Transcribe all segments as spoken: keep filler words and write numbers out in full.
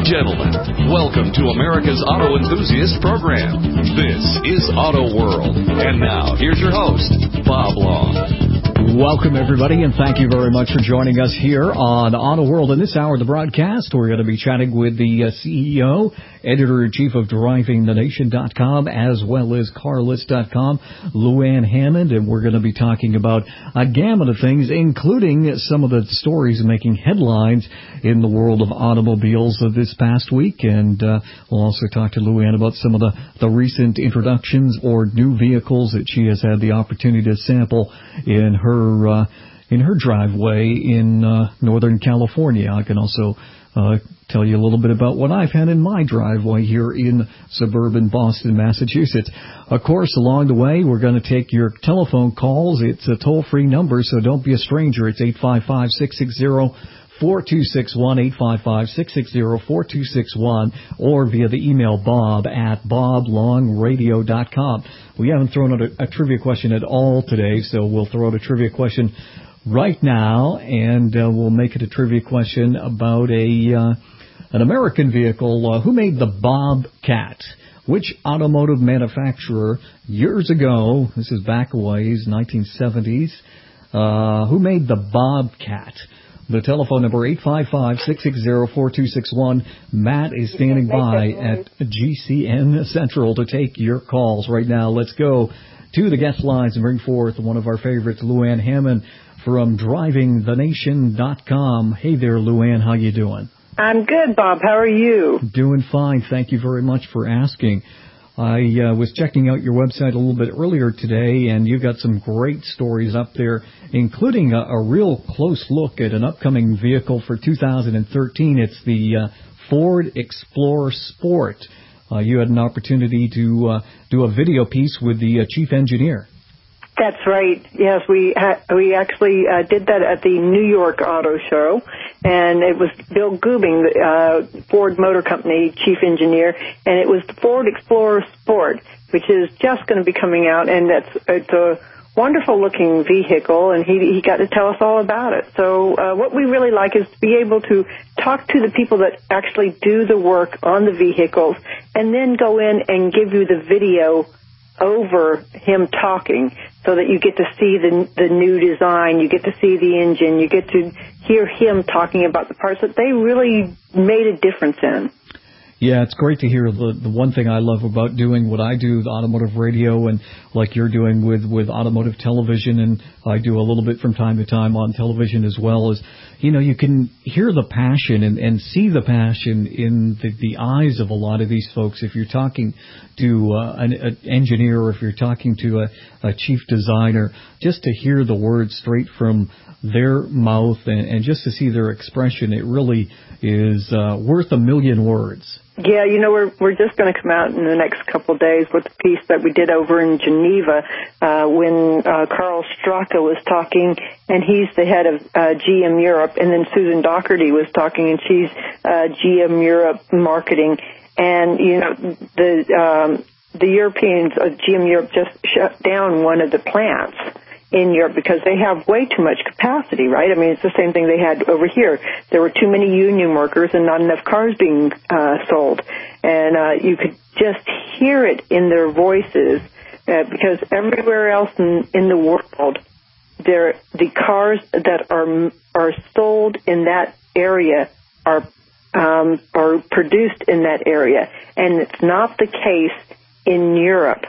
gentlemen, welcome to America's Auto Enthusiast program. This is Auto World. And now, here's your host, Bob Long. Welcome, everybody, and thank you very much for joining us here on Auto World. In this hour of the broadcast, we're going to be chatting with the uh, C E O, Editor-in-Chief of Driving The Nation dot com, as well as Car List dot com, Lou Ann Hammond, and we're going to be talking about a gamut of things, including some of the stories making headlines in the world of automobiles of this past week. And uh, we'll also talk to Lou Ann about some of the, the recent introductions or new vehicles that she has had the opportunity to sample in her uh, in her driveway in uh, Northern California. I can also uh, tell you a little bit about what I've had in my driveway here in suburban Boston, Massachusetts. Of course, along the way, we're going to take your telephone calls. It's a toll-free number, so don't be a stranger. It's eight five five, six six zero, four two six one, eight five five, six six zero, four two six one, or via the email bob at bob long radio dot com. We haven't thrown out a, a trivia question at all today, so we'll throw out a trivia question right now, and uh, we'll make it a trivia question about a uh, an American vehicle. Uh, who made the Bobcat? Which automotive manufacturer years ago, this is back a ways, nineteen seventies, uh, who made the Bobcat? The telephone number, eight five five, six six zero, four two six one. Matt is standing by at G C N Central to take your calls right now. Let's go to the guest lines and bring forth one of our favorites, Lou Ann Hammond from Driving The Nation dot com. Hey there, Lou Ann. How you doing? I'm good, Bob. How are you? Doing fine. Thank you very much for asking. I uh, was checking out your website a little bit earlier today, and you've got some great stories up there, including a, a real close look at an upcoming vehicle for two thousand thirteen. It's the uh, Ford Explorer Sport. Uh, you had an opportunity to uh, do a video piece with the uh, chief engineer. That's right. Yes, we ha- we actually uh, did that at the New York Auto Show, and it was Bill Goobing, the uh, Ford Motor Company chief engineer, and it was the Ford Explorer Sport, which is just going to be coming out, and it's it's a wonderful-looking vehicle, and he he got to tell us all about it. So uh, what we really like is to be able to talk to the people that actually do the work on the vehicles, and then go in and give you the video over him talking, so that you get to see the the new design, you get to see the engine, you get to hear him talking about the parts that they really made a difference in. Yeah, it's great to hear. The, the one thing I love about doing what I do, the automotive radio, and like you're doing with, with automotive television, and I do a little bit from time to time on television as well, is, you know, you can hear the passion and, and see the passion in the, the eyes of a lot of these folks. If you're talking to uh, an, an engineer, or if you're talking to a, a chief designer, just to hear the words straight from their mouth and, and just to see their expression, it really is uh, worth a million words. Yeah, you know, we're we're just going to come out in the next couple of days with a piece that we did over in Geneva uh, when uh, Carl Straka was talking, and he's the head of uh, G M Europe, and then Susan Doherty was talking, and she's uh, G M Europe marketing, and you know the um, the Europeans, uh, G M Europe just shut down one of the plants in Europe because they have way too much capacity, right? I mean, it's the same thing they had over here. There were too many union workers and not enough cars being uh, sold. And uh, you could just hear it in their voices uh, because everywhere else in, in the world, there the cars that are are sold in that area are um, are produced in that area, and it's not the case in Europe.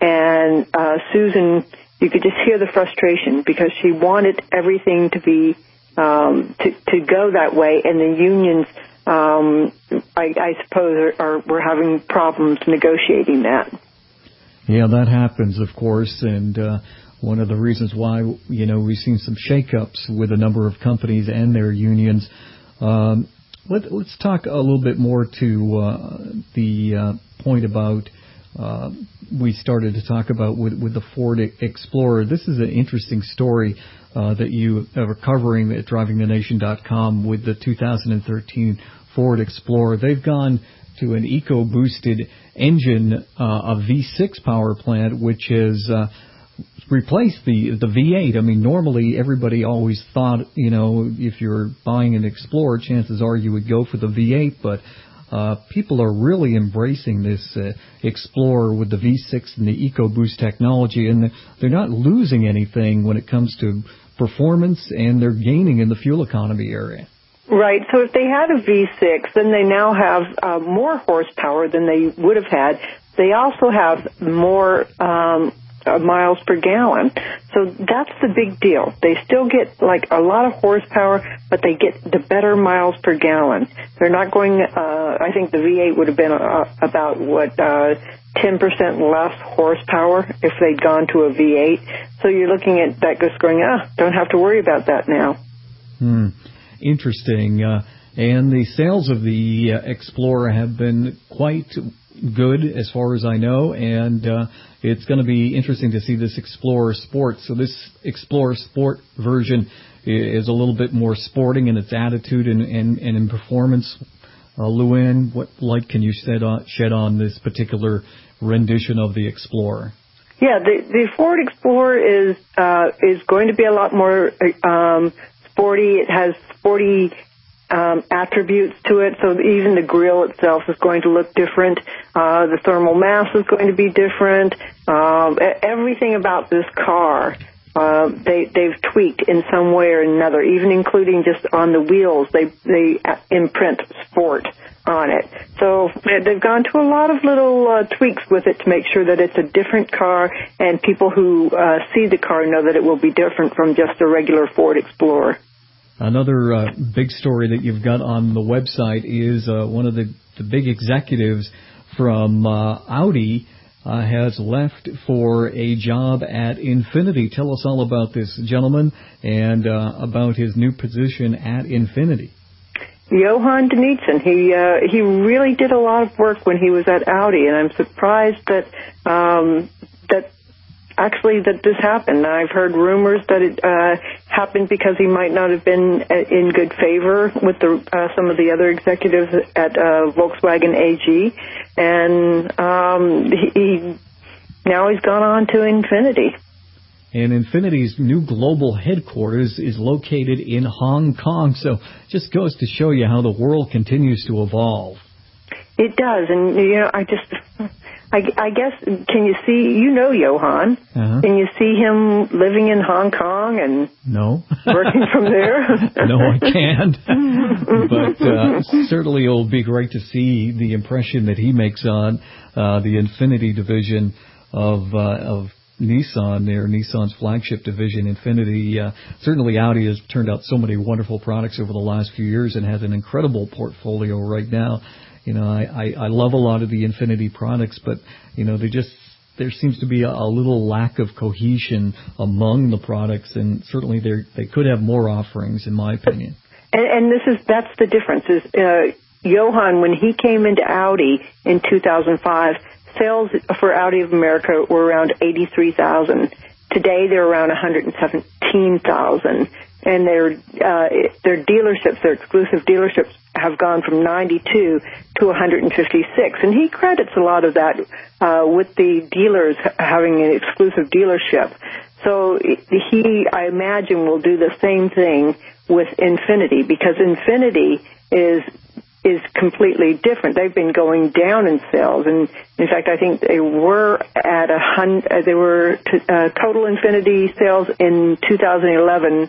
And uh, Susan, you could just hear the frustration because she wanted everything to be um, to to go that way, and the unions, um, I, I suppose, are, are were having problems negotiating that. Yeah, that happens, of course, and uh, one of the reasons why you know we've seen some shakeups with a number of companies and their unions. Um, let, let's talk a little bit more to uh, the uh, point about. Uh, we started to talk about with, with the Ford Explorer. This is an interesting story uh, that you are covering at driving the nation dot com with the two thousand thirteen Ford Explorer. They've gone to an eco-boosted engine, uh, a V six power plant, which has uh, replaced the the V eight. I mean, normally everybody always thought, you know, if you're buying an Explorer, chances are you would go for the V eight, but uh, people are really embracing this uh, Explorer with the V six and the EcoBoost technology, and they're not losing anything when it comes to performance, and they're gaining in the fuel economy area. Right. So if they had a V six, then they now have uh, more horsepower than they would have had. They also have more um, uh, miles per gallon. So that's the big deal. They still get like a lot of horsepower, but they get the better miles per gallon. They're not going, uh, I think the V eight would have been uh, about, what, uh, ten percent less horsepower if they'd gone to a V eight. So you're looking at that just going, ah, don't have to worry about that now. Hmm. Interesting. Uh, and the sales of the uh, Explorer have been quite good as far as I know, and uh, it's going to be interesting to see this Explorer Sport. So this Explorer Sport version is a little bit more sporting in its attitude and, and, and in performance. Uh, Luann, what light can you shed on, shed on this particular rendition of the Explorer? Yeah, the, the Ford Explorer is uh, is going to be a lot more um, sporty. It has sporty um, attributes to it, so even the grille itself is going to look different. Uh, the thermal mass is going to be different. Um, everything about this car, uh, they, they've tweaked in some way or another, even including just on the wheels. They they imprint sport on it. So they've gone to a lot of little uh, tweaks with it to make sure that it's a different car, and people who uh, see the car know that it will be different from just a regular Ford Explorer. Another uh, big story that you've got on the website is uh, one of the, the big executives from uh, Audi uh, has left for a job at Infiniti. Tell us all about this gentleman and uh, about his new position at Infiniti. Johan Davidson, he uh, he really did a lot of work when he was at Audi, and I'm surprised that um, that actually that this happened. I've heard rumors that it uh, happened because he might not have been in good favor with the uh, some of the other executives at uh, Volkswagen A G, and um, he, he now he's gone on to Infiniti. And Infiniti's new global headquarters is located in Hong Kong, so just goes to show you how the world continues to evolve. It does, and you know, I just, I, I guess, can you see, you know Johan, uh-huh. Can you see him living in Hong Kong and no. working from there? No, I can't. But uh, certainly it will be great to see the impression that he makes on uh, the Infiniti division of uh, of Nissan, their Nissan's flagship division, Infiniti. Uh, certainly Audi has turned out so many wonderful products over the last few years and has an incredible portfolio right now. You know, I, I, I love a lot of the Infiniti products, but, you know, they just, there seems to be a, a little lack of cohesion among the products, and certainly they could have more offerings, in my opinion. And, and this is, that's the difference, is uh, Johan, when he came into Audi in two thousand five, sales for Audi of America were around eighty-three thousand. Today they're around one hundred seventeen thousand. And their uh, their dealerships, their exclusive dealerships, have gone from ninety-two to one hundred fifty-six. And he credits a lot of that uh, with the dealers having an exclusive dealership. So he, I imagine, will do the same thing with Infiniti, because Infiniti is is completely different. They've been going down in sales, and in fact, I think they were at a hundred. They were t- uh, total Infiniti sales in two thousand eleven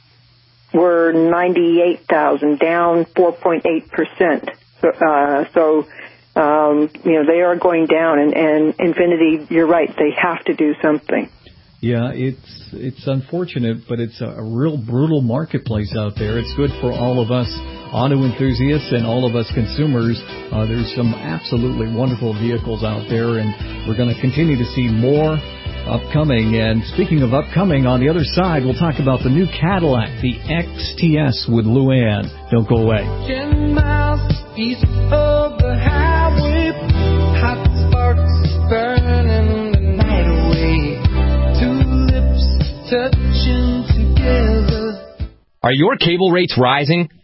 were ninety-eight thousand, down four point eight percent. So, uh, so um, you know, they are going down, and, and Infiniti, you're right, they have to do something. Yeah, it's it's unfortunate, but it's a, a real brutal marketplace out there. It's good for all of us auto enthusiasts and all of us consumers. Uh, there's some absolutely wonderful vehicles out there, and we're going to continue to see more upcoming. And speaking of upcoming, on the other side, we'll talk about the new Cadillac, the X T S with Luann. Don't go away. Ten miles east of the highway, hot sparks burning the night away. Two lips touching together. Are your cable rates rising?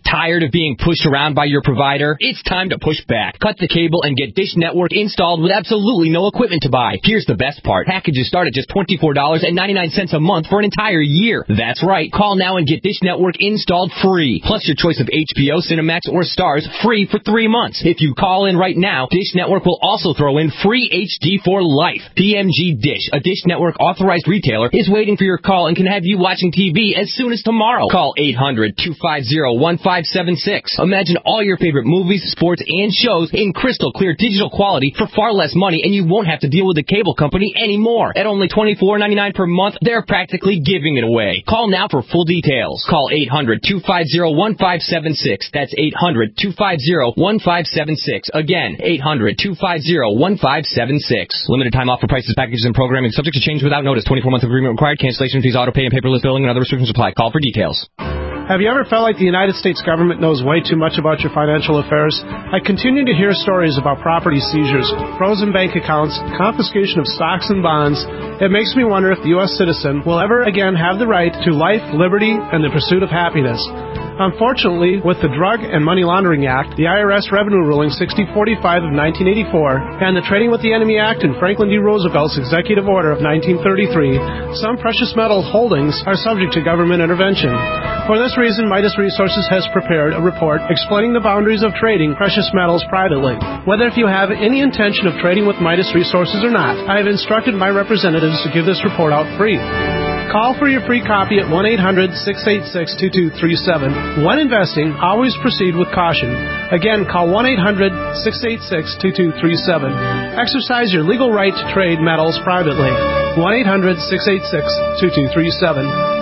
Tired of being pushed around by your provider? It's time to push back. Cut the cable and get Dish Network installed with absolutely no equipment to buy. Here's the best part. Packages start at just twenty-four dollars and ninety-nine cents a month for an entire year. That's right. Call now and get Dish Network installed free. Plus your choice of H B O, Cinemax, or Stars free for three months. If you call in right now, Dish Network will also throw in free H D for life. P M G Dish, a Dish Network authorized retailer, is waiting for your call and can have you watching T V as soon as tomorrow. Call eight hundred, two five zero, one five seven six. Imagine all your favorite movies, sports, and shows in crystal clear digital quality for far less money, and you won't have to deal with the cable company anymore. At only twenty-four ninety-nine per month, they're practically giving it away. Call now for full details. Call eight hundred, two five zero, one five seven six. That's eight hundred, two five zero, one five seven six. Again, eight hundred, two five zero, one five seven six. Limited time offer, prices, packages, and programming subject to change without notice. twenty-four month agreement required. Cancellation fees, auto pay, and paperless billing and other restrictions apply. Call for details. Have you ever felt like the United States government knows way too much about your financial affairs? I continue to hear stories about property seizures, frozen bank accounts, confiscation of stocks and bonds. It makes me wonder if the U S citizen will ever again have the right to life, liberty, and the pursuit of happiness. Unfortunately, with the Drug and Money Laundering Act, the I R S Revenue Ruling sixty forty-five of nineteen eighty-four, and the Trading with the Enemy Act and Franklin D. Roosevelt's Executive Order of nineteen thirty-three, some precious metal holdings are subject to government intervention. For this reason, Midas Resources has prepared a report explaining the boundaries of trading precious metals privately. Whether if you have any intention of trading with Midas Resources or not, I have instructed my representatives to give this report out free. Call for your free copy at one eight hundred, six eight six, two two three seven. When investing, always proceed with caution. Again, call one eight hundred, six eight six, two two three seven. Exercise your legal right to trade metals privately. one eight hundred, six eight six, two two three seven.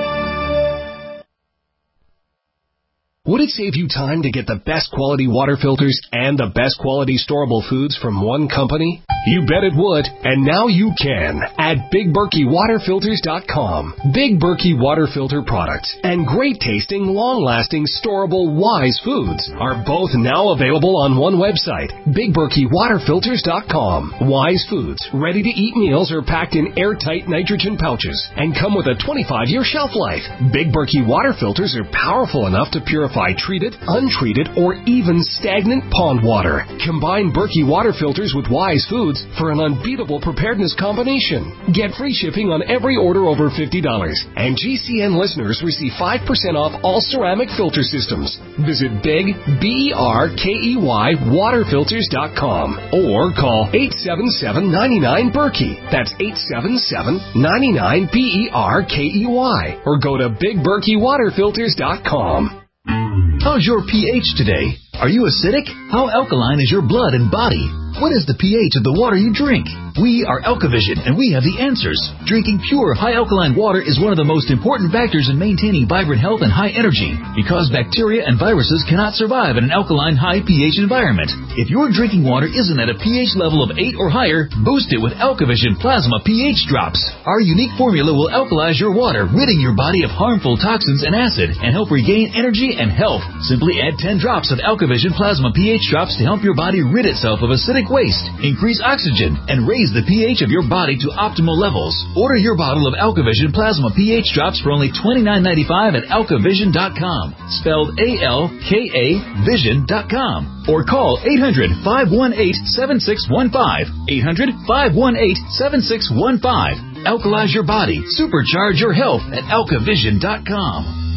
Would it save you time to get the best quality water filters and the best quality storable foods from one company? You bet it would, and now you can at Big Berkey Water Filters dot com. Big Berkey Water Filter products and great tasting, long-lasting, storable Wise foods are both now available on one website, Big Berkey Water Filters dot com. Wise foods, ready-to-eat meals are packed in airtight nitrogen pouches and come with a twenty-five year shelf life. Big Berkey Water Filters are powerful enough to purify treated, untreated, or even stagnant pond water. Combine Berkey Water Filters with Wise foods for an unbeatable preparedness combination. Get free shipping on every order over fifty dollars, and G C N listeners receive five percent off all ceramic filter systems. Visit Big, B E R K E Y, Water Filters dot com or call eight seven seven, nine nine, Berkey. That's eight seven seven, nine nine, B E R K E Y. Or go to Big Berkey Water Filters dot com. How's your pH today? Are you acidic? How alkaline is your blood and body? What is the pH of the water you drink? We are Alkavision, and we have the answers. Drinking pure, high-alkaline water is one of the most important factors in maintaining vibrant health and high energy, because bacteria and viruses cannot survive in an alkaline, high pH environment. If your drinking water isn't at a pH level of eight or higher, boost it with Alkavision Plasma pH Drops. Our unique formula will alkalize your water, ridding your body of harmful toxins and acid, and help regain energy and health. Simply add ten drops of Alkavision Plasma pH Drops to help your body rid itself of acidic waste, increase oxygen, and raise the pH of your body to optimal levels. Order your bottle of Alkavision Plasma pH Drops for only twenty-nine ninety-five at Alkavision dot com, spelled A L K A Vision dot com, or call eight hundred, five one eight, seven six one five, eight hundred, five one eight, seven six one five. Alkalize your body, supercharge your health at Alkavision dot com.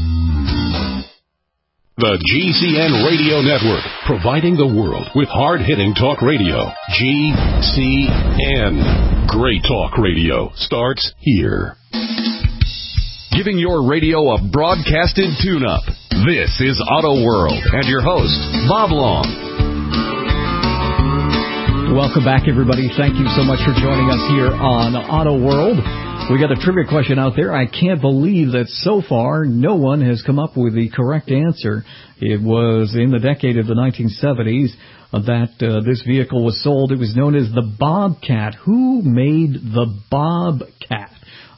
The G C N Radio Network, providing the world with hard-hitting talk radio. G C N. Great talk radio starts here. Giving your radio a broadcasted tune-up. This is Auto World, and your host, Bob Long. Welcome back, everybody. Thank you so much for joining us here on Auto World. We got a trivia question out there. I can't believe that so far no one has come up with the correct answer. It was in the decade of the nineteen seventies that uh, this vehicle was sold. It was known as the Bobcat. Who made the Bobcat?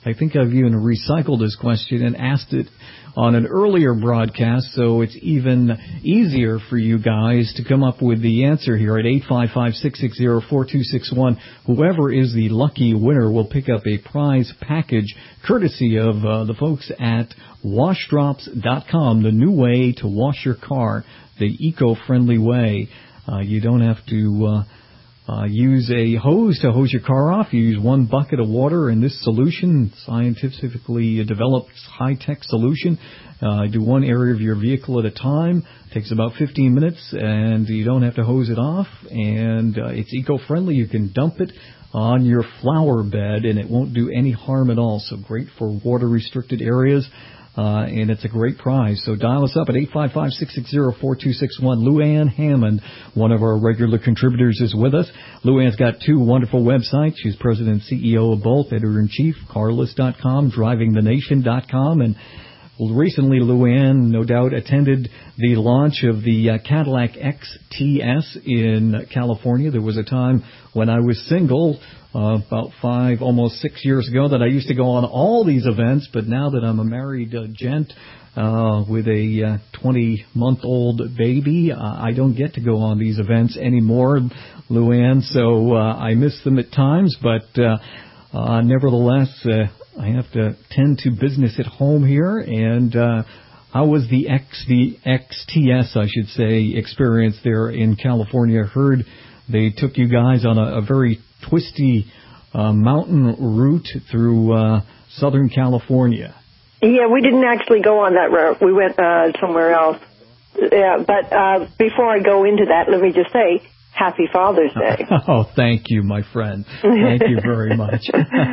I think I've even recycled this question and asked it on an earlier broadcast, so it's even easier for you guys to come up with the answer here at eight five five, six six zero, four two six one. Whoever is the lucky winner will pick up a prize package courtesy of uh, the folks at wash drops dot com, the new way to wash your car, the eco-friendly way. Uh, you don't have to uh, uh, use a hose to hose your car off. You use one bucket of water, and this solution, scientifically developed high-tech solution, uh, do one area of your vehicle at a time. Takes about fifteen minutes, and you don't have to hose it off, and uh, it's eco-friendly. You can dump it on your flower bed, and it won't do any harm at all. So great for water-restricted areas. Uh, and it's a great prize. So dial us up at eight five five, six six zero, four two six one. Luann Hammond, one of our regular contributors, is with us. Luann's got two wonderful websites. She's president and C E O of both, editor-in-chief, carlist dot com, driving the nation dot com. And recently, Luann, no doubt, attended the launch of the uh, Cadillac X T S in California. There was a time when I was single, Uh, about five, almost six years ago, that I used to go on all these events, but now that I'm a married uh, gent uh, with a twenty-month-old uh, baby, uh, I don't get to go on these events anymore, Luann, so uh, I miss them at times, but uh, uh, nevertheless, uh, I have to tend to business at home here, and uh, how was the X, the X T S, I should say, experience there in California? I heard they took you guys on a, a very twisty uh, mountain route through uh, Southern California. Yeah, we didn't actually go on that route. We went uh, somewhere else. Yeah, but uh, before I go into that, let me just say, Happy Father's Day. Oh, thank you, my friend. Thank you very much.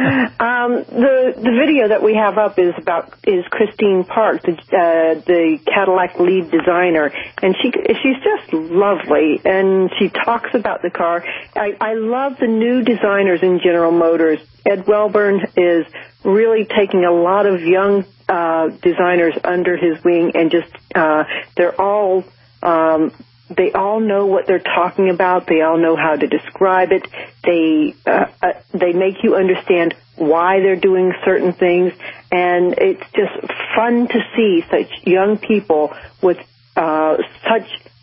um, the the video that we have up is about is Christine Park, the uh, the Cadillac lead designer, and she she's just lovely, and she talks about the car. I, I love the new designers in General Motors. Ed Welburn is really taking a lot of young uh, designers under his wing, and just uh, they're all. Um, They all know what they're talking about. They all know how to describe it. They uh, uh, they make you understand why they're doing certain things, and it's just fun to see such young people with uh, such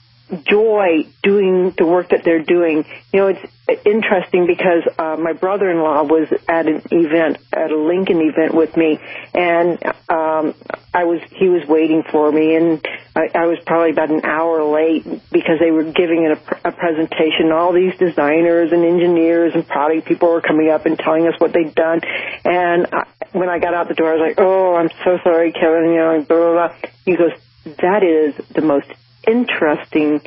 joy doing the work that they're doing. You know, it's interesting because uh, my brother-in-law was at an event, at a Lincoln event with me, and um, I was he was waiting for me, and I, I was probably about an hour late because they were giving a, a presentation. All these designers and engineers and product people were coming up and telling us what they'd done, and I, when I got out the door, I was like, "Oh, I'm so sorry, Kevin." You know, blah blah blah. He goes, "That is the most interesting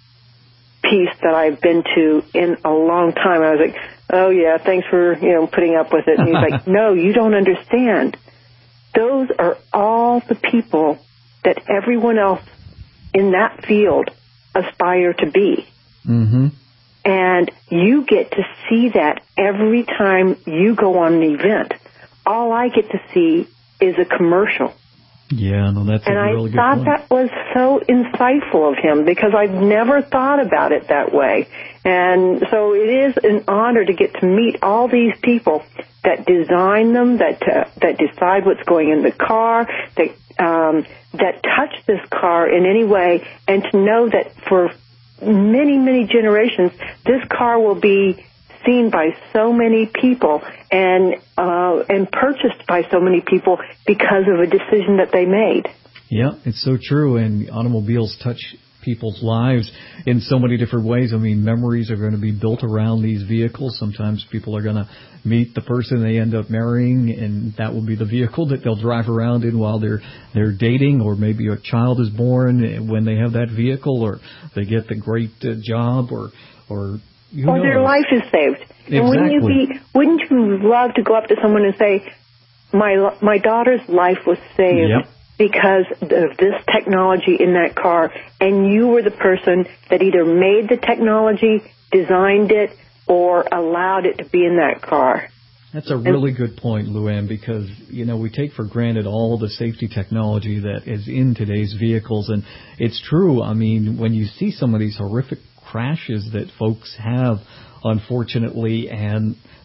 piece that I've been to in a long time." I was like, "Oh yeah, thanks for, you know, putting up with it." And he's like, "No, you don't understand. Those are all the people that everyone else in that field aspire to be." Mm-hmm. And you get to see that every time you go on an event. All I get to see is a commercial. Yeah, no, that's and a really good I thought point. that was so insightful of him because I've never thought about it that way. And so it is an honor to get to meet all these people that design them, that uh, that decide what's going in the car, that um, that touch this car in any way, and to know that for many, many generations, this car will be seen by so many people and uh, and purchased by so many people because of a decision that they made. Yeah, it's so true. And automobiles touch people's lives in so many different ways. I mean, memories are going to be built around these vehicles. Sometimes people are going to meet the person they end up marrying, and that will be the vehicle that they'll drive around in while they're they're dating, or maybe a child is born when they have that vehicle, or they get the great uh, job, or or Who or knows? Their life is saved. Exactly. And wouldn't you be? Wouldn't you love to go up to someone and say, "My my daughter's life was saved yep. because of this technology in that car," and you were the person that either made the technology, designed it, or allowed it to be in that car. That's a really good point, Luann, because, you know, we take for granted all the safety technology that is in today's vehicles. And it's true. I mean, when you see some of these horrific crashes that folks have, unfortunately, and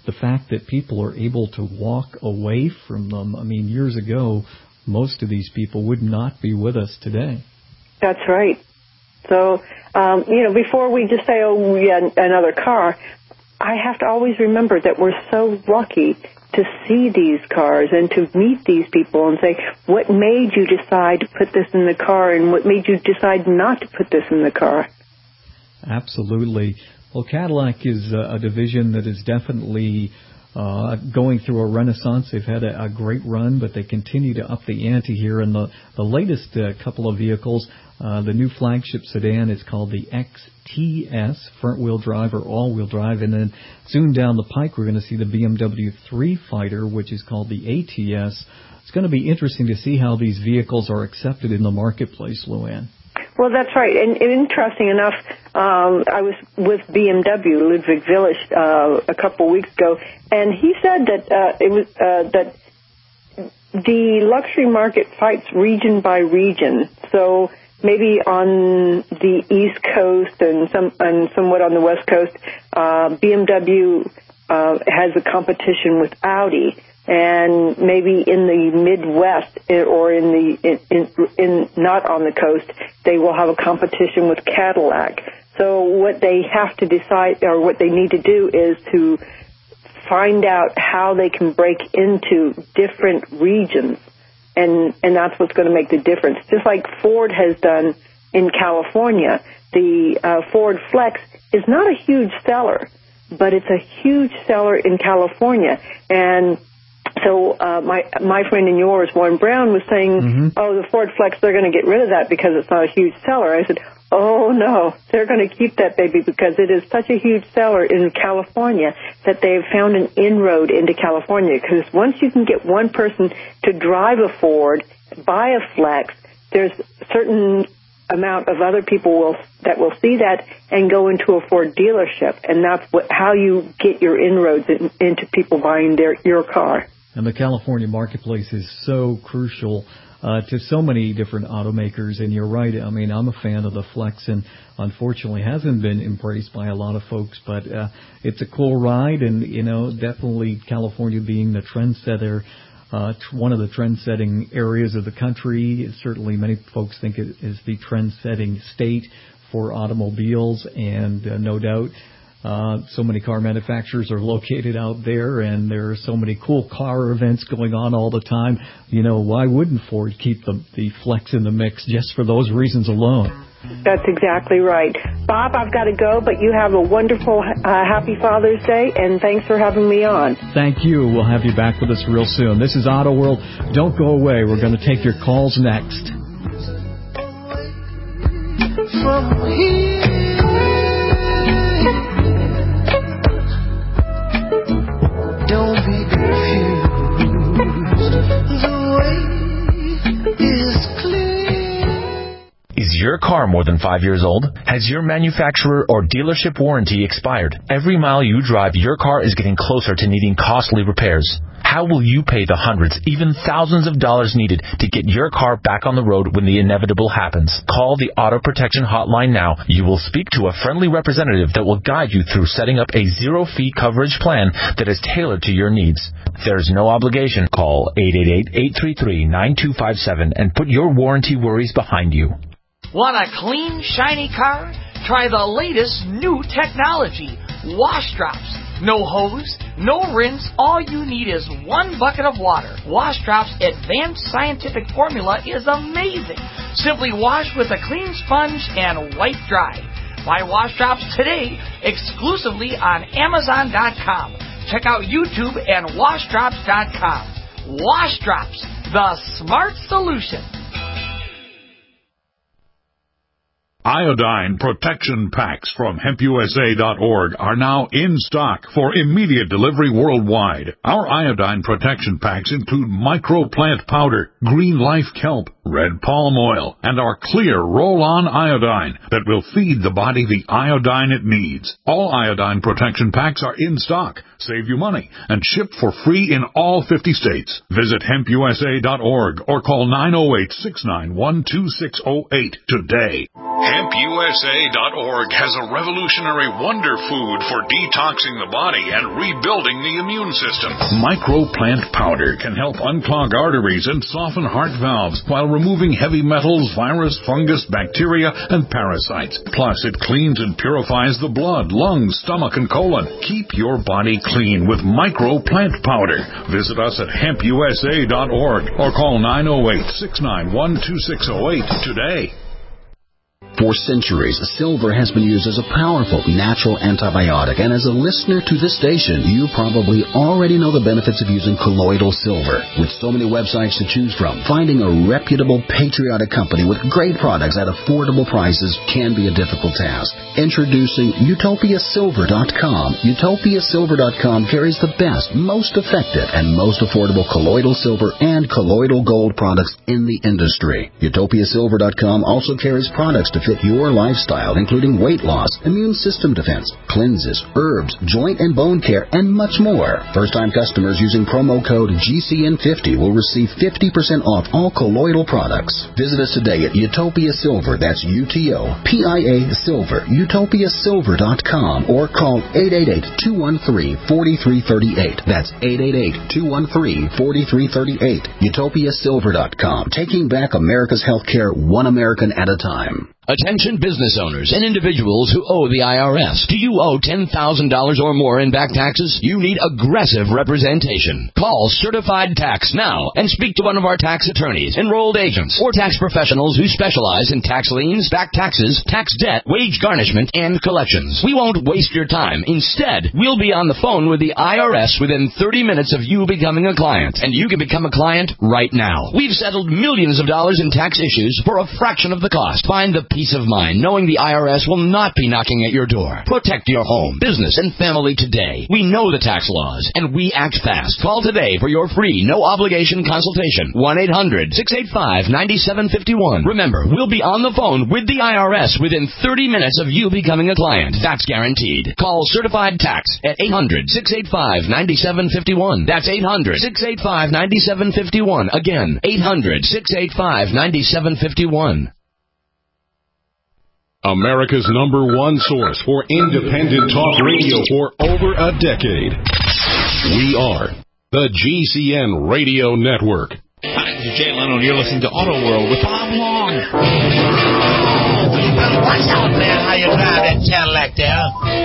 the fact that people are able to walk away from them. I mean, years ago, most of these people would not be with us today. That's right. So, um, you know, before we just say, oh, yeah, another car, I have to always remember that we're so lucky to see these cars and to meet these people and say, what made you decide to put this in the car and what made you decide not to put this in the car? Absolutely. Well, Cadillac is a division that is definitely uh, going through a renaissance. They've had a, a great run, but they continue to up the ante here. And the, the latest uh, couple of vehicles, uh, the new flagship sedan is called the X T S, front-wheel drive or all-wheel drive. And then soon down the pike, we're going to see the B M W three Fighter, which is called the A T S. It's going to be interesting to see how these vehicles are accepted in the marketplace, Luann. Well, that's right. And, and interesting enough, um, I was with B M W, Ludwig Willich, uh, a couple of weeks ago, and he said that uh, it was uh, that the luxury market fights region by region. So maybe on the East Coast and some and somewhat on the West Coast, uh, B M W uh, has a competition with Audi. And maybe in the Midwest or in the in, in, in not on the coast, they will have a competition with Cadillac. So what they have to decide, or what they need to do, is to find out how they can break into different regions, and and that's what's going to make the difference. Just like Ford has done in California, the uh, Ford Flex is not a huge seller, but it's a huge seller in California, and So uh, my my friend and yours, Warren Brown, was saying, mm-hmm. oh, the Ford Flex, they're going to get rid of that because it's not a huge seller. I said, oh, no, they're going to keep that baby because it is such a huge seller in California that they've found an inroad into California. Because once you can get one person to drive a Ford, buy a Flex, there's a certain amount of other people will that will see that and go into a Ford dealership. And that's what, how you get your inroads in, into people buying their your car. And the California marketplace is so crucial uh, to so many different automakers. And you're right. I mean, I'm a fan of the Flex, and unfortunately hasn't been embraced by a lot of folks. But uh, it's a cool ride, and, you know, definitely California being the trendsetter, uh, one of the trend-setting areas of the country. Certainly many folks think it is the trend-setting state for automobiles, and uh, no doubt Uh, so many car manufacturers are located out there, and there are so many cool car events going on all the time. You know, why wouldn't Ford keep the, the Flex in the mix just for those reasons alone? That's exactly right. Bob, I've got to go, but you have a wonderful, uh, happy Father's Day, and thanks for having me on. Thank you. We'll have you back with us real soon. This is Auto World. Don't go away. We're going to take your calls next. From here. Don't be confused, the way is clear. Is your car more than five years old? Has your manufacturer or dealership warranty expired? Every mile you drive, your car is getting closer to needing costly repairs. How will you pay the hundreds, even thousands of dollars needed to get your car back on the road when the inevitable happens? Call the Auto Protection Hotline now. You will speak to a friendly representative that will guide you through setting up a zero-fee coverage plan that is tailored to your needs. There's no obligation. Call eight eight eight, eight three three, nine two five seven and put your warranty worries behind you. Want a clean, shiny car? Try the latest new technology, wash drops. No hose, no rinse, all you need is one bucket of water. Wash Drops' advanced scientific formula is amazing. Simply wash with a clean sponge and wipe dry. Buy Wash Drops today exclusively on Amazon dot com. Check out YouTube and wash drops dot com. Wash Drops, the smart solution. Iodine protection packs from hemp U S A dot org are now in stock for immediate delivery worldwide. Our iodine protection packs include microplant powder, green life kelp, red palm oil, and our clear roll-on iodine that will feed the body the iodine it needs. All iodine protection packs are in stock, save you money, and shipped for free in all fifty states. Visit hemp U S A dot org or call nine oh eight, six nine one, two six oh eight today. hemp U S A dot org has a revolutionary wonder food for detoxing the body and rebuilding the immune system. Microplant powder can help unclog arteries and soften heart valves while removing heavy metals, virus, fungus, bacteria, and parasites. Plus, it cleans and purifies the blood, lungs, stomach, and colon. Keep your body clean with Microplant powder. Visit us at hemp U S A dot org or call nine oh eight, six nine one, two six oh eight today. For centuries, silver has been used as a powerful natural antibiotic, and as a listener to this station, you probably already know the benefits of using colloidal silver. With so many websites to choose from, finding a reputable, patriotic company with great products at affordable prices can be a difficult task. Introducing Utopia Silver dot com. Utopia Silver dot com carries the best, most effective, and most affordable colloidal silver and colloidal gold products in the industry. Utopia Silver dot com also carries products to fit your lifestyle, including weight loss, immune system defense, cleanses, herbs, joint and bone care, and much more. First-time customers using promo code G C N fifty will receive fifty percent off all colloidal products. Visit us today at Utopia Silver, that's U T O P I A Silver, Utopia Silver dot com, or call eight eight eight, two one three, four three three eight. That's eight eight eight, two one three, four three three eight. Utopia Silver dot com, taking back America's healthcare one American at a time. Attention business owners and individuals who owe the I R S. Do you owe ten thousand dollars or more in back taxes? You need aggressive representation. Call Certified Tax now and speak to one of our tax attorneys, enrolled agents, or tax professionals who specialize in tax liens, back taxes, tax debt, wage garnishment, and collections. We won't waste your time. Instead, we'll be on the phone with the I R S within thirty minutes of you becoming a client, and you can become a client right now. We've settled millions of dollars in tax issues for a fraction of the cost. Find the peace of mind knowing the I R S will not be knocking at your door. Protect your home, business, and family today. We know the tax laws, and we act fast. Call today for your free, no-obligation consultation. one eight hundred, six eight five, nine seven five one. Remember, we'll be on the phone with the I R S within thirty minutes of you becoming a client. That's guaranteed. Call Certified Tax at eight hundred, six eight five, nine seven five one. That's eight hundred, six eight five, nine seven five one. Again, eight hundred, six eight five, nine seven five one. America's number one source for independent talk radio for over a decade. We are the G C N Radio Network. Hi, this is Jay Leno, and you're listening to Auto World with Bob Long. Well, watch out, man, how you drive that Cadillac there.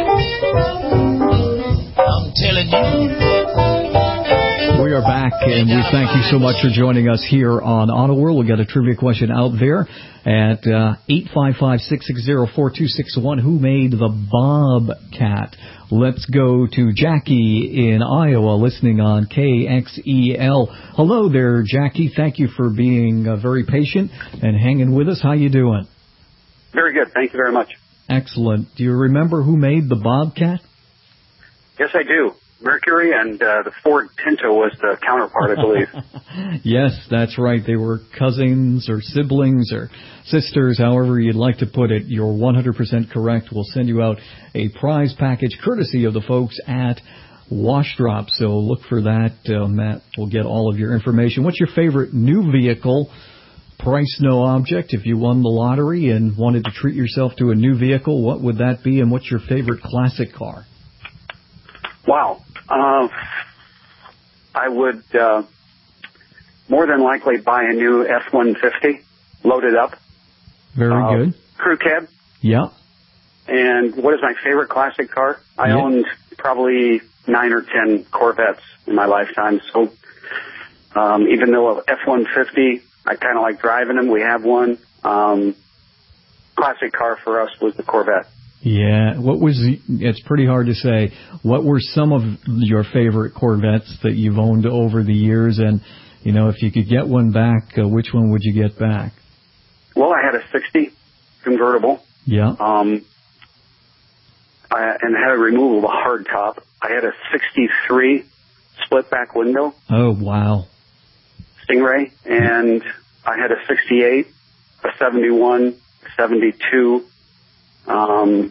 I'm telling you. We are back, and we thank you so much for joining us here on Auto World. We've got a trivia question out there at uh, eight five five, six six zero, four two six one. Who made the Bobcat? Let's go to Jackie in Iowa, listening on K X E L. Hello there, Jackie. Thank you for being uh, very patient and hanging with us. How you doing? Very good. Thank you very much. Excellent. Do you remember who made the Bobcat? Yes, I do. Mercury, and uh, the Ford Pinto was the counterpart, I believe. Yes, that's right. They were cousins or siblings or sisters, however you'd like to put it. You're one hundred percent correct. We'll send you out a prize package courtesy of the folks at Washdrop. So look for that. Uh, Matt will get all of your information. What's your favorite new vehicle? Price no object. If you won the lottery and wanted to treat yourself to a new vehicle, what would that be? And what's your favorite classic car? Wow. Uh, I would uh, more than likely buy a new F one fifty, loaded up. Very uh, good. Crew cab. Yeah. And what is my favorite classic car? I yeah. owned probably nine or ten Corvettes in my lifetime. So um, even though F one fifty, I kind of like driving them. We have one. Um, classic car for us was the Corvette. Yeah, what was the, it's pretty hard to say. What were some of your favorite Corvettes that you've owned over the years? And, you know, if you could get one back, uh, which one would you get back? Well, I had a sixty convertible. Yeah. Um, I, and had a removable hardtop. I had a sixty-three split back window. Oh, wow. Stingray. And I had a sixty-eight, a seventy-one, seventy-two, Um,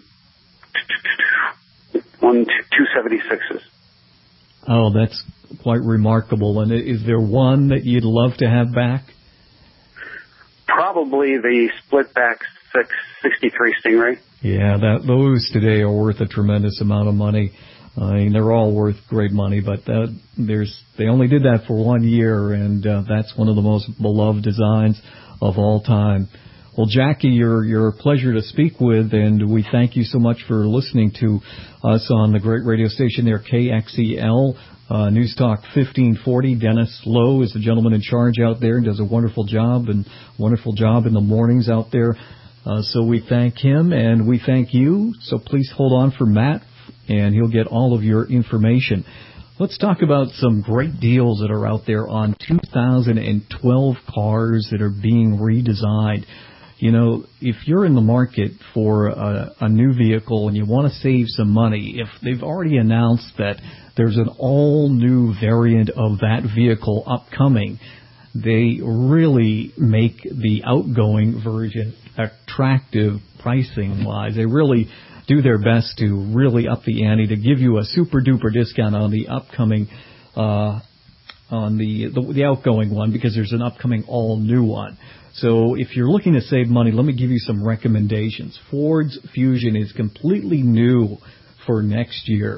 one, two seventy-sixes. Oh, that's quite remarkable. And is there one that you'd love to have back? Probably the split back six sixty-three Stingray. Yeah, that those today are worth a tremendous amount of money. I mean, they're all worth great money, but uh, there's they only did that for one year, and uh, that's one of the most beloved designs of all time. Well, Jackie, you're you're a pleasure to speak with, and we thank you so much for listening to us on the great radio station there, K X E L, uh, News Talk fifteen forty. Dennis Lowe is the gentleman in charge out there and does a wonderful job, and wonderful job in the mornings out there. Uh, so we thank him, and we thank you. So please hold on for Matt, and he'll get all of your information. Let's talk about some great deals that are out there on two thousand twelve cars that are being redesigned. You know, if you're in the market for a, a new vehicle and you want to save some money, if they've already announced that there's an all-new variant of that vehicle upcoming, they really make the outgoing version attractive pricing-wise. They really do their best to really up the ante to give you a super-duper discount on the upcoming, uh, on the, the the outgoing one, because there's an upcoming all-new one. So if you're looking to save money, let me give you some recommendations. Ford's Fusion is completely new for next year,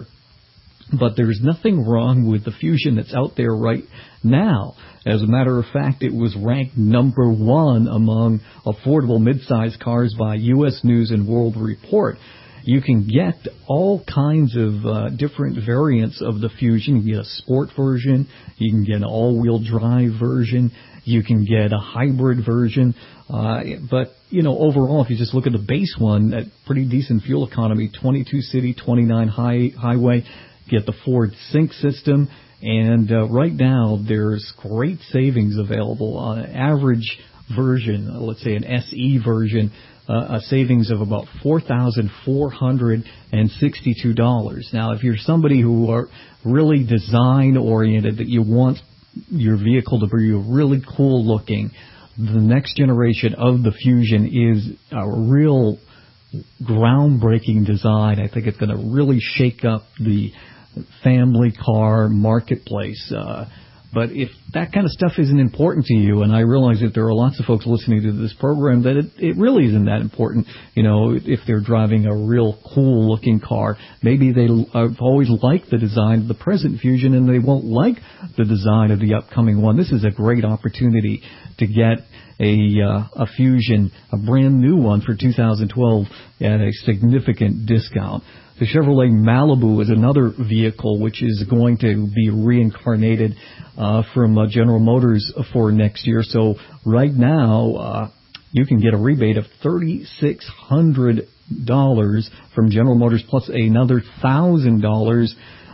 but there's nothing wrong with the Fusion that's out there right now. As a matter of fact, it was ranked number one among affordable midsize cars by U S News and World Report. You can get all kinds of uh, different variants of the Fusion. You can get a sport version. You can get an all-wheel drive version. You can get a hybrid version. Uh, but, you know, overall, if you just look at the base one, at pretty decent fuel economy, twenty-two city, twenty-nine high, highway, get the Ford Sync system. And uh, right now, there's great savings available on an average version, uh, let's say an S E version, uh, a savings of about four thousand four hundred sixty-two dollars. Now, if you're somebody who are really design-oriented, that you want your vehicle to be really cool looking, the next generation of the Fusion is a real groundbreaking design. I think it's going to really shake up the family car marketplace. Uh, but if that kind of stuff isn't important to you, and I realize that there are lots of folks listening to this program that it, it really isn't that important, you know, if they're driving a real cool looking car, maybe they have always liked the design of the present Fusion and they won't like the design of the upcoming one. This is a great opportunity to get a uh, a Fusion, a brand new one for two thousand twelve at a significant discount. The Chevrolet Malibu is another vehicle which is going to be reincarnated uh, from uh, General Motors for next year. So right now, uh, you can get a rebate of three thousand six hundred dollars from General Motors, plus another one thousand dollars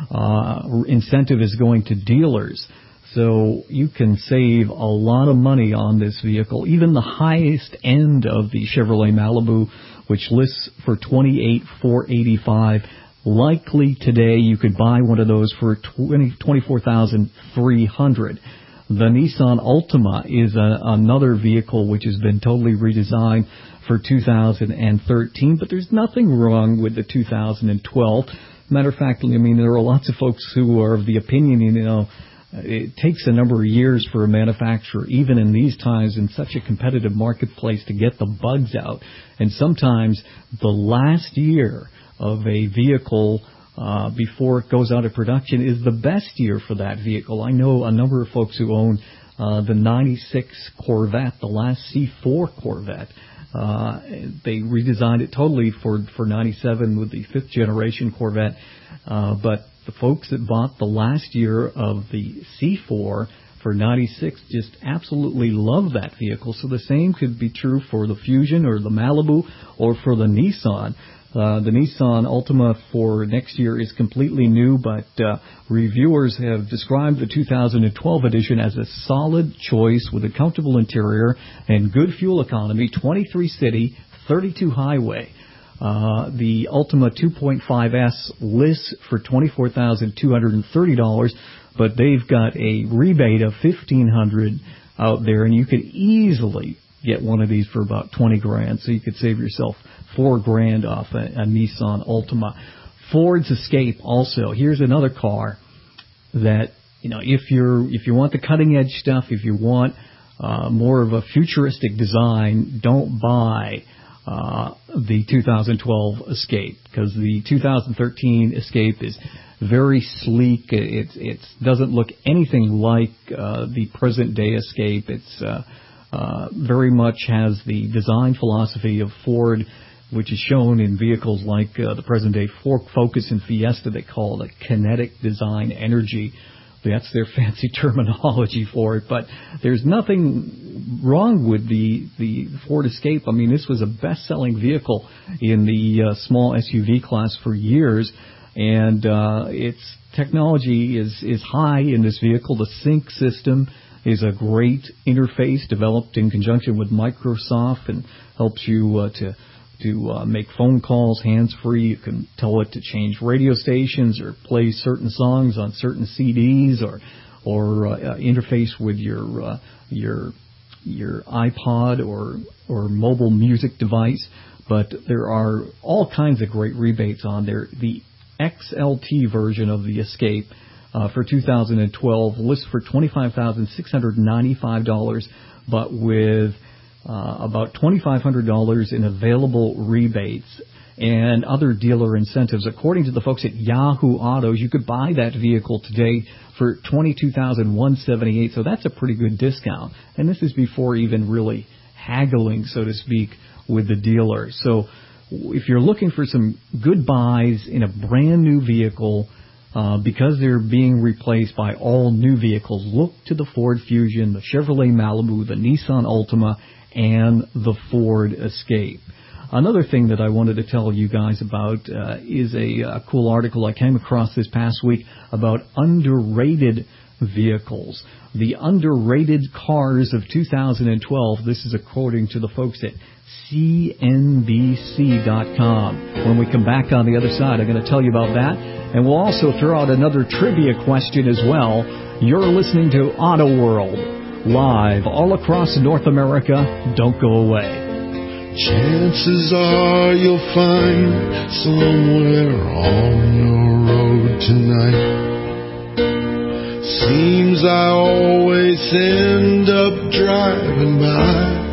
uh, incentive is going to dealers. So you can save a lot of money on this vehicle. Even the highest end of the Chevrolet Malibu, which lists for twenty-eight thousand four hundred eighty-five dollars. Likely today you could buy one of those for twenty-four thousand three hundred dollars. The Nissan Altima is a, another vehicle which has been totally redesigned for two thousand thirteen, but there's nothing wrong with the two thousand twelve. Matter of fact, I mean, there are lots of folks who are of the opinion, you know, it takes a number of years for a manufacturer, even in these times, in such a competitive marketplace, to get the bugs out. And sometimes the last year of a vehicle uh, before it goes out of production is the best year for that vehicle. I know a number of folks who own uh, the ninety-six Corvette, the last C four Corvette. Uh, they redesigned it totally for, for ninety-seven with the fifth generation Corvette. Uh, but the folks that bought the last year of the C four for ninety-six just absolutely love that vehicle. So the same could be true for the Fusion or the Malibu or for the Nissan. Uh, the Nissan Altima for next year is completely new, but uh, reviewers have described the two thousand twelve edition as a solid choice with a comfortable interior and good fuel economy, twenty-three city, thirty-two highway. Uh, the Altima two point five S lists for twenty-four thousand two hundred thirty dollars, but they've got a rebate of fifteen hundred dollars out there, and you could easily get one of these for about twenty grand, so you could save yourself four grand off a, a Nissan Altima. Ford's Escape also. Here's another car that, you know, if you're if you want the cutting edge stuff, if you want uh, more of a futuristic design, don't buy uh, the two thousand twelve Escape, because the two thousand thirteen Escape is very sleek. It it doesn't look anything like uh, the present day Escape. It's uh, uh, very much has the design philosophy of Ford, which is shown in vehicles like uh, the present day Ford Focus and Fiesta. They call it a kinetic design energy. That's their fancy terminology for it. But there's nothing wrong with the, the Ford Escape. I mean, this was a best-selling vehicle in the uh, small S U V class for years. And uh, its technology is, is high in this vehicle. The Sync system is a great interface developed in conjunction with Microsoft and helps you uh, to to uh, make phone calls hands-free. You can tell it to change radio stations or play certain songs on certain C Ds, or or uh, interface with your uh, your your iPod or or mobile music device. But there are all kinds of great rebates on there. The X L T version of the Escape uh, for two thousand twelve lists for twenty-five thousand six hundred ninety-five dollars, but with Uh, about twenty-five hundred dollars in available rebates and other dealer incentives. According to the folks at Yahoo Autos, you could buy that vehicle today for twenty-two thousand one hundred seventy-eight dollars, so that's a pretty good discount. And this is before even really haggling, so to speak, with the dealer. So if you're looking for some good buys in a brand new vehicle, uh, because they're being replaced by all new vehicles, look to the Ford Fusion, the Chevrolet Malibu, the Nissan Altima, and the Ford Escape. Another thing that I wanted to tell you guys about uh, is a, a cool article I came across this past week about underrated vehicles. The underrated cars of two thousand twelve. This is according to the folks at C N B C dot com. When we come back on the other side, I'm going to tell you about that. And we'll also throw out another trivia question as well. You're listening to Auto World, live all across North America. Don't go away. Chances are you'll find somewhere on your road tonight. Seems I always end up driving by.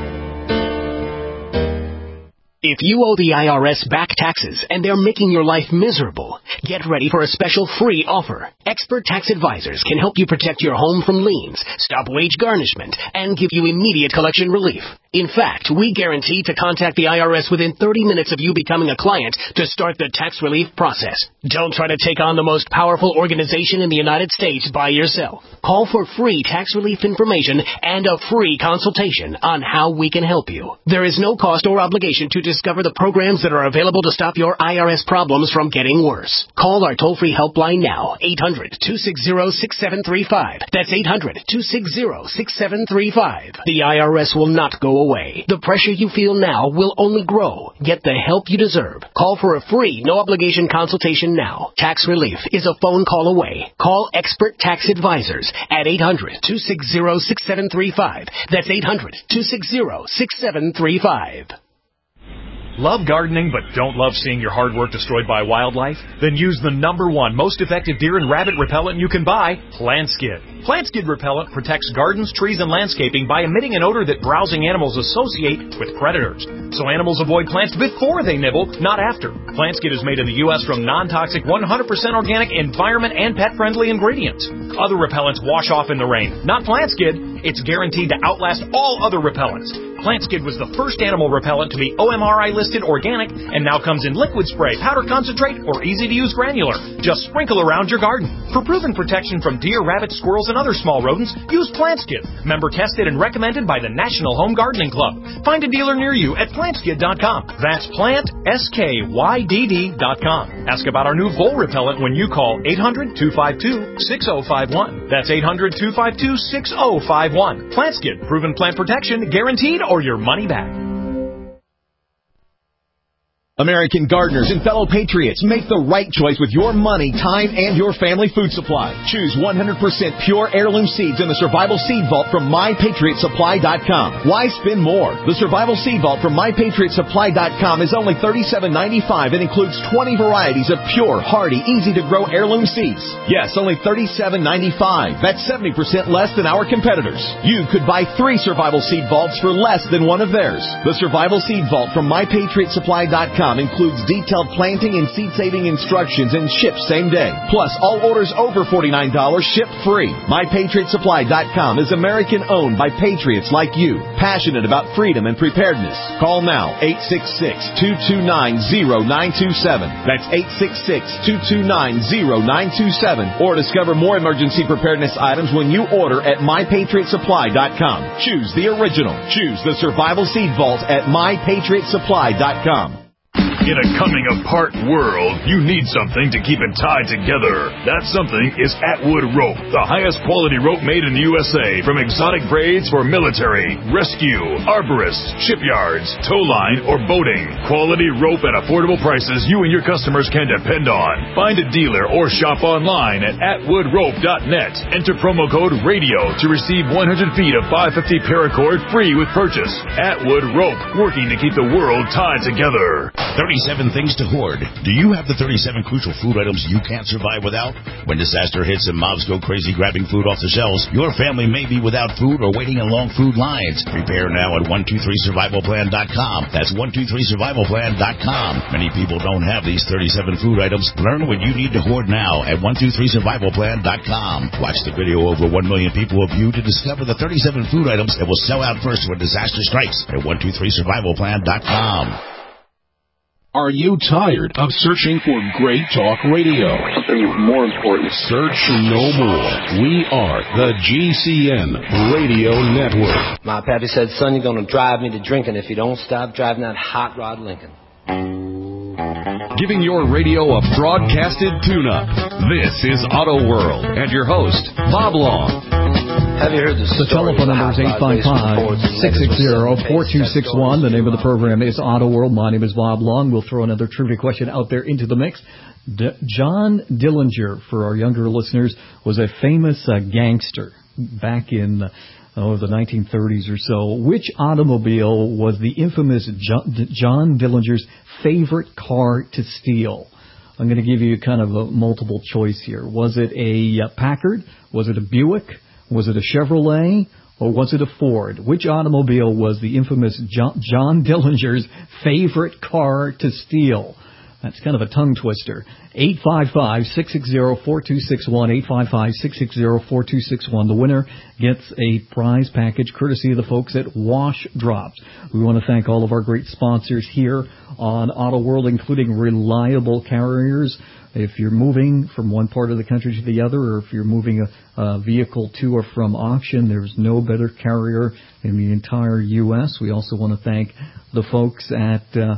If you owe the I R S back taxes and they're making your life miserable, get ready for a special free offer. Expert Tax Advisors can help you protect your home from liens, stop wage garnishment, and give you immediate collection relief. In fact, we guarantee to contact the I R S within thirty minutes of you becoming a client to start the tax relief process. Don't try to take on the most powerful organization in the United States by yourself. Call for free tax relief information and a free consultation on how we can help you. There is no cost or obligation to discover the programs that are available to stop your I R S problems from getting worse. Call our toll-free helpline now, eight hundred, two six zero, six seven three five. That's eight hundred, two six zero, six seven three five. The I R S will not go away. The pressure you feel now will only grow. Get the help you deserve. Call for a free, no-obligation consultation now. Tax relief is a phone call away. Call Expert Tax Advisors at eight hundred, two six zero, six seven three five. That's eight hundred, two six zero, six seven three five. Love gardening but don't love seeing your hard work destroyed by wildlife? Then use the number one most effective deer and rabbit repellent you can buy, Plant Skid. Plant Skid repellent protects gardens, trees, and landscaping by emitting an odor that browsing animals associate with predators. So animals avoid plants before they nibble, not after. Plant Skid is made in the U S from non-toxic, one hundred percent organic, environment, and pet-friendly ingredients. Other repellents wash off in the rain. Not Plant Skid. It's guaranteed to outlast all other repellents. Plant Skid was the first animal repellent to be O M R I listed organic and now comes in liquid spray, powder concentrate, or easy-to-use granular. Just sprinkle around your garden. For proven protection from deer, rabbits, squirrels, and other small rodents, use Plant Skid. Member tested and recommended by the National Home Gardening Club. Find a dealer near you at plant skid dot com. That's plant, S K Y D D dot com. Ask about our new vole repellent when you call eight hundred, two five two, six oh five one. That's eight hundred, two five two, six oh five one. Plant Skid, proven plant protection, guaranteed, or your money back. American gardeners and fellow patriots, make the right choice with your money, time, and your family food supply. Choose one hundred percent pure heirloom seeds in the Survival Seed Vault from my patriot supply dot com. Why spend more? The Survival Seed Vault from my patriot supply dot com is only thirty-seven ninety-five and includes twenty varieties of pure, hardy, easy-to-grow heirloom seeds. Yes, only thirty-seven ninety-five. That's seventy percent less than our competitors. You could buy three Survival Seed Vaults for less than one of theirs. The Survival Seed Vault from my patriot supply dot com includes detailed planting and seed-saving instructions and ships same day. Plus, all orders over forty-nine dollars ship free. my patriot supply dot com is American-owned by patriots like you, passionate about freedom and preparedness. Call now, eight six six, two two nine, zero nine two seven. That's eight six six, two two nine, zero nine two seven. Or discover more emergency preparedness items when you order at my patriot supply dot com. Choose the original. Choose the Survival Seed Vault at my patriot supply dot com. In a coming-apart world, you need something to keep it tied together. That something is Atwood Rope, the highest quality rope made in the U S A, from exotic braids for military, rescue, arborists, shipyards, tow line, or boating. Quality rope at affordable prices you and your customers can depend on. Find a dealer or shop online at atwood rope dot net. Enter promo code RADIO to receive one hundred feet of five fifty paracord free with purchase. Atwood Rope, working to keep the world tied together. thirty-seven things to hoard. Do you have the thirty-seven crucial food items you can't survive without? When disaster hits and mobs go crazy grabbing food off the shelves, your family may be without food or waiting in long food lines. Prepare now at one two three survival plan dot com. That's one two three survival plan dot com. Many people don't have these thirty-seven food items. Learn what you need to hoard now at one two three survival plan dot com. Watch the video over one million people have viewed to discover the thirty-seven food items that will sell out first when disaster strikes at one two three survival plan dot com. Are you tired of searching for great talk radio? Something more important. Search no more. We are the G C N Radio Network. My pappy said, son, you're going to drive me to drinking if you don't stop driving that hot rod Lincoln. Giving your radio a broadcasted tune-up. This is Auto World and your host, Bob Long. Have you heard the The telephone number is eight five five, six six zero, four two six one. The name of the program is Auto World. My name is Bob Long. We'll throw another trivia question out there into the mix. D- John Dillinger, for our younger listeners, was a famous uh, gangster back in uh, oh, the nineteen thirties or so. Which automobile was the infamous John, John Dillinger's favorite car to steal? I'm going to give you kind of a multiple choice here. Was it a uh, Packard? Was it a Buick? Was it a Chevrolet? Or was it a Ford? Which automobile was the infamous John, John Dillinger's favorite car to steal? That's kind of a tongue twister. eight five five, six six zero, four two six one, eight five five, six six zero, four two six one. The winner gets a prize package courtesy of the folks at Wash Drops. We want to thank all of our great sponsors here on Auto World, including reliable carriers. If you're moving from one part of the country to the other, or if you're moving a, a vehicle to or from auction, there's no better carrier in the entire U S. We also want to thank the folks at uh,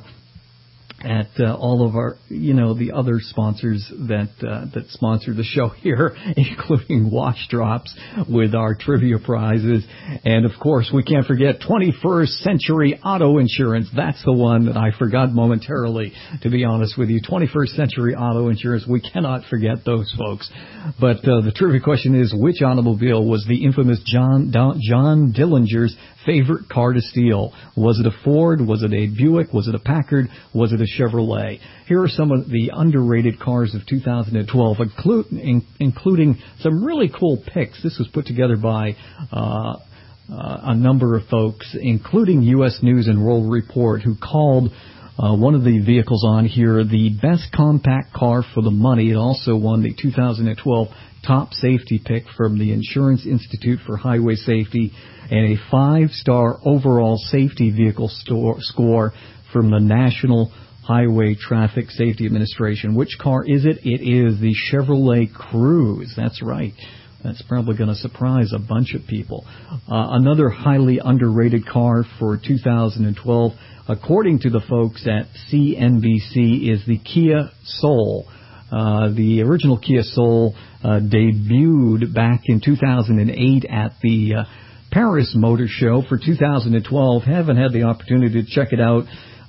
at uh, all of our, you know, the other sponsors that uh, that sponsor the show here, including Wash Drops with our trivia prizes. And, of course, we can't forget twenty-first Century Auto Insurance. That's the one that I forgot momentarily, to be honest with you. twenty-first Century Auto Insurance. We cannot forget those folks. But uh, the trivia question is, which automobile was the infamous John, John Dillinger's favorite car to steal? Was it a Ford? Was it a Buick? Was it a Packard? Was it a Chevrolet? Here are some of the underrated cars of two thousand twelve, include, in, including some really cool picks. This was put together by uh, uh, a number of folks, including U S News and World Report, who called uh, one of the vehicles on here the best compact car for the money. It also won the two thousand twelve top safety pick from the Insurance Institute for Highway Safety and a five-star overall safety vehicle store, score from the National Highway Traffic Safety Administration. Which car is it? It is the Chevrolet Cruze. That's right. That's probably going to surprise a bunch of people. Uh, another highly underrated car for two thousand twelve, according to the folks at C N B C, is the Kia Soul. Uh, the original Kia Soul uh, debuted back in two thousand eight at the uh, Paris Motor Show for two thousand twelve. Haven't had the opportunity to check it out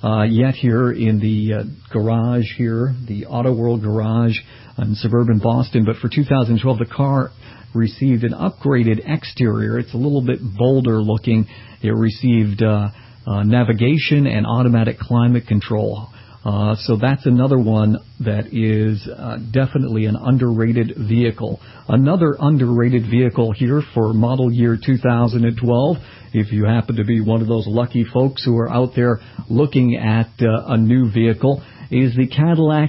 uh, yet here in the uh, garage here, the Auto World garage in suburban Boston. But for two thousand twelve, the car received an upgraded exterior. It's a little bit bolder looking. It received uh, uh, navigation and automatic climate control. Uh, so that's another one that is uh, definitely an underrated vehicle. Another underrated vehicle here for model year two thousand twelve, if you happen to be one of those lucky folks who are out there looking at uh, a new vehicle, is the Cadillac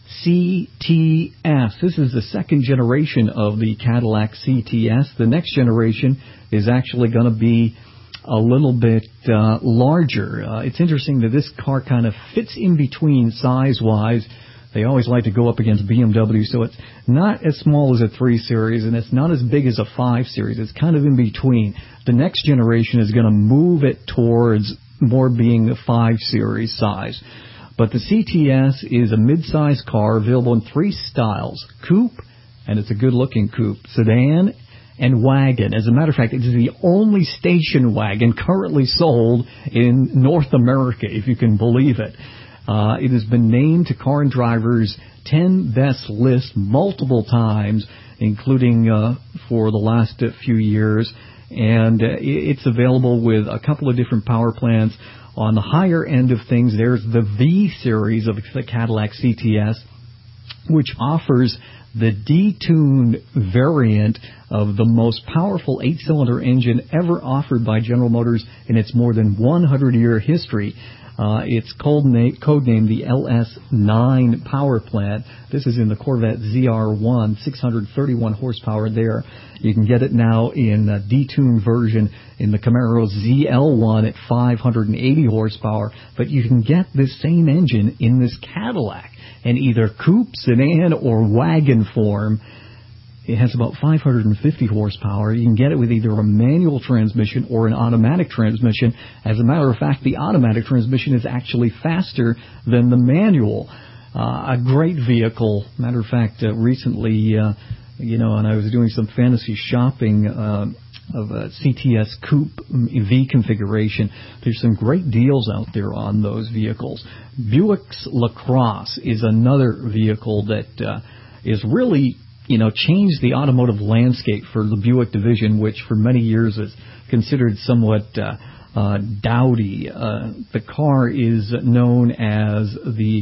C T S. This is the second generation of the Cadillac C T S. The next generation is actually going to be a little bit uh, larger. Uh, it's interesting that this car kind of fits in between size-wise. They always like to go up against B M W, so it's not as small as a three series, and it's not as big as a five series. It's kind of in between. The next generation is going to move it towards more being a five series size. But the C T S is a mid-size car available in three styles: coupe, and it's a good-looking coupe, sedan, and wagon. As a matter of fact, it is the only station wagon currently sold in North America, if you can believe it. Uh, it has been named to Car and Driver's ten best list multiple times, including uh, for the last uh, few years. And uh, it's available with a couple of different power plants. On the higher end of things, there's the V series of the Cadillac C T S, which offers the detuned variant of the most powerful eight-cylinder engine ever offered by General Motors in its more than one hundred year history. Uh, it's codenamed code the L S nine power plant. This is in the Corvette Z R one, six hundred thirty-one horsepower there. You can get it now in a detuned version in the Camaro Z L one at five hundred eighty horsepower. But you can get this same engine in this Cadillac in either coupe, sedan, or wagon form. It has about five hundred fifty horsepower. You can get it with either a manual transmission or an automatic transmission. As a matter of fact, the automatic transmission is actually faster than the manual. Uh, a great vehicle. Matter of fact, uh, recently, uh, you know, and I was doing some fantasy shopping uh, of a C T S Coupe V configuration. There's some great deals out there on those vehicles. Buick's LaCrosse is another vehicle that uh, is really, you know, changed the automotive landscape for the Buick division, which for many years was considered somewhat uh, uh, dowdy. Uh, the car is known as the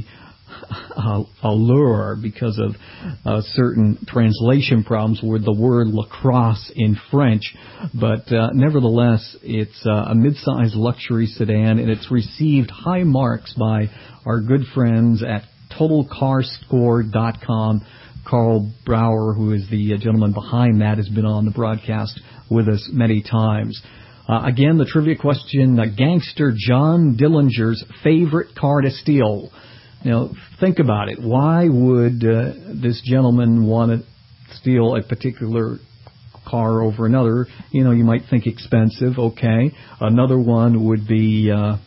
uh, Allure because of uh, certain translation problems with the word lacrosse in French. But uh, nevertheless, it's uh, a mid-size luxury sedan, and it's received high marks by our good friends at Total Car Score dot com. Carl Brower, who is the gentleman behind that, has been on the broadcast with us many times. Uh, again, the trivia question, uh, gangster John Dillinger's favorite car to steal. Now, think about it. Why would uh, this gentleman want to steal a particular car over another? You know, you might think expensive, okay. Another one would be uh,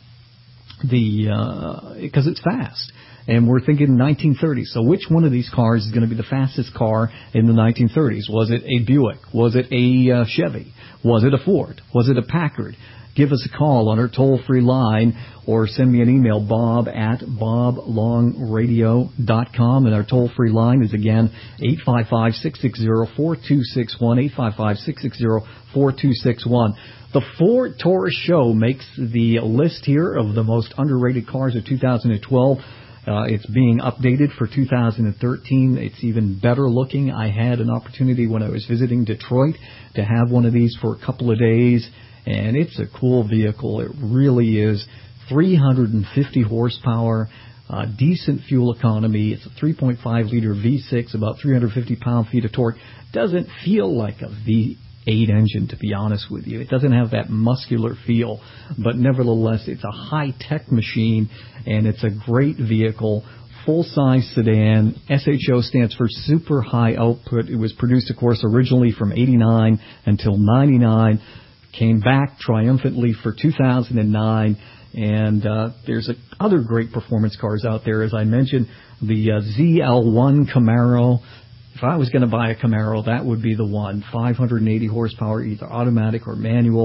the uh, because it's fast. And we're thinking nineteen thirties. So which one of these cars is going to be the fastest car in the nineteen thirties? Was it a Buick? Was it a uh, Chevy? Was it a Ford? Was it a Packard? Give us a call on our toll-free line or send me an email, bob at bob long radio dot com. And our toll-free line is, again, eight five five, six six zero, four two six one, eight five five, six six zero, four two six one. The Ford Taurus Show makes the list here of the most underrated cars of two thousand twelve. Uh, it's being updated for two thousand thirteen. It's even better looking. I had an opportunity when I was visiting Detroit to have one of these for a couple of days, and it's a cool vehicle. It really is. three hundred fifty horsepower, uh, decent fuel economy. It's a three point five liter V six, about three hundred fifty pound-feet of torque. Doesn't feel like a V eight engine, to be honest with you. It doesn't have that muscular feel, but nevertheless, it's a high-tech machine, and it's a great vehicle, full-size sedan. S H O stands for super high output. It was produced, of course, originally from eighty-nine until ninety-nine, came back triumphantly for two thousand nine, and uh, there's a, other great performance cars out there. As I mentioned, the uh, Z L one Camaro. If I was going to buy a Camaro, that would be the one. five hundred eighty horsepower, either automatic or manual.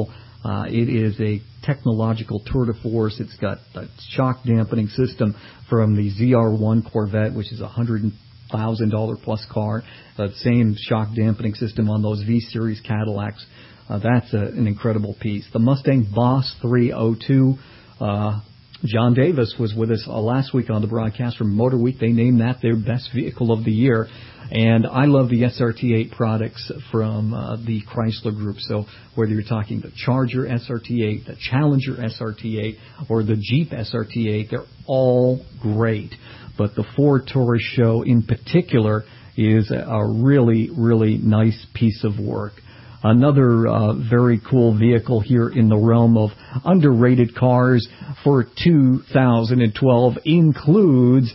Uh, it is a technological tour de force. It's got a shock dampening system from the Z R one Corvette, which is a one hundred thousand dollars plus car. The uh, same shock dampening system on those V-Series Cadillacs. Uh, that's a, an incredible piece. The Mustang Boss three oh two. Uh, John Davis was with us uh, last week on the broadcast from Motor Week. They named that their best vehicle of the year. And I love the S R T eight products from uh, the Chrysler Group. So whether you're talking the Charger S R T eight, the Challenger S R T eight, or the Jeep S R T eight, they're all great. But the Ford Taurus show in particular is a really, really nice piece of work. Another uh, very cool vehicle here in the realm of underrated cars for two thousand twelve includes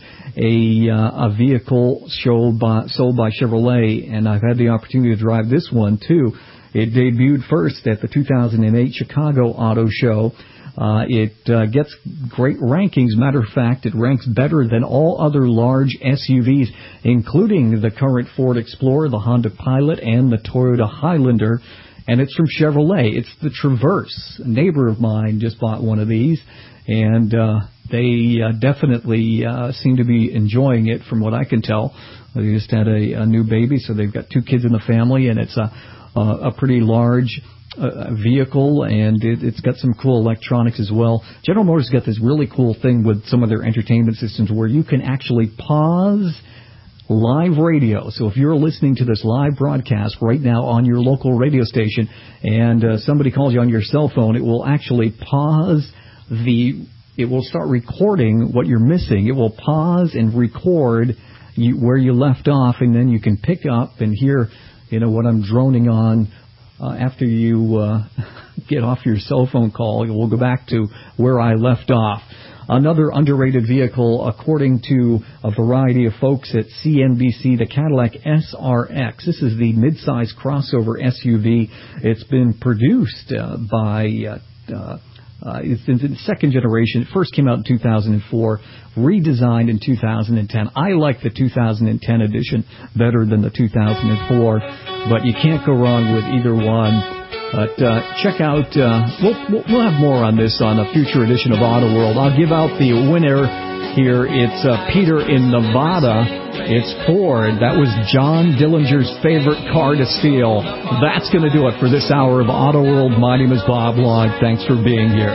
a uh, a vehicle sold by, sold by Chevrolet, and I've had the opportunity to drive this one too. It debuted first at the two thousand eight Chicago Auto Show. Uh, it uh, gets great rankings. Matter of fact, it ranks better than all other large S U Vs, including the current Ford Explorer, the Honda Pilot, and the Toyota Highlander. And it's from Chevrolet. It's the Traverse. A neighbor of mine just bought one of these, and uh, they uh, definitely uh, seem to be enjoying it from what I can tell. They just had a, a new baby, so they've got two kids in the family, and it's a, a, a pretty large Uh, vehicle, and it, it's got some cool electronics as well. General Motors got this really cool thing with some of their entertainment systems where you can actually pause live radio. So if you're listening to this live broadcast right now on your local radio station and uh, somebody calls you on your cell phone, it will actually pause the, it will start recording what you're missing. It will pause and record you, where you left off, and then you can pick up and hear, you know, what I'm droning on. Uh, after you uh, get off your cell phone call, we'll go back to where I left off. Another underrated vehicle, according to a variety of folks at C N B C, the Cadillac S R X. This is the midsize crossover S U V. It's been produced uh, by... Uh, uh, Uh, it's in the second generation. It first came out in two thousand four, redesigned in two thousand ten. I like the two thousand ten edition better than the two thousand four, but you can't go wrong with either one. But uh, check out, uh, we'll, we'll have more on this on a future edition of Auto World. I'll give out the winner here. It's uh, Peter in Nevada. It's Ford. That was John Dillinger's favorite car to steal. That's going to do it for this hour of Auto World. My name is Bob Long. Thanks for being here.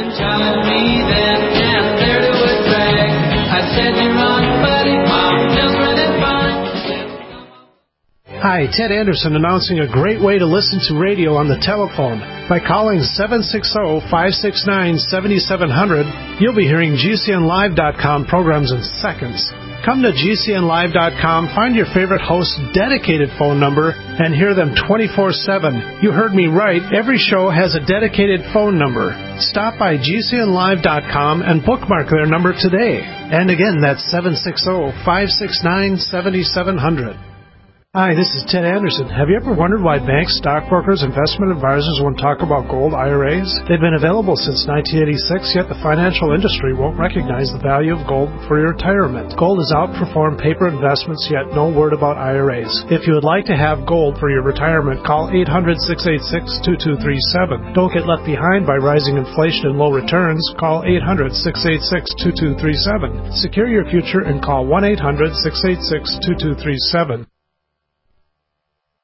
Hi, Ted Anderson announcing a great way to listen to radio on the telephone. By calling seven six zero, five six nine, seven seven zero zero, you'll be hearing G C N live dot com programs in seconds. Come to G C N live dot com, find your favorite host's dedicated phone number, and hear them twenty-four seven. You heard me right. Every show has a dedicated phone number. Stop by G C N live dot com and bookmark their number today. And again, that's seven six zero, five six nine, seven seven zero zero. Hi, this is Ted Anderson. Have you ever wondered why banks, stockbrokers, investment advisors won't talk about gold I R As? They've been available since nineteen eighty-six, yet the financial industry won't recognize the value of gold for your retirement. Gold has outperformed paper investments, yet no word about I R As. If you would like to have gold for your retirement, call eight hundred, six eight six, two two three seven. Don't get left behind by rising inflation and low returns. Call eight hundred, six eight six, two two three seven. Secure your future and call one eight hundred, six eight six, two two three seven.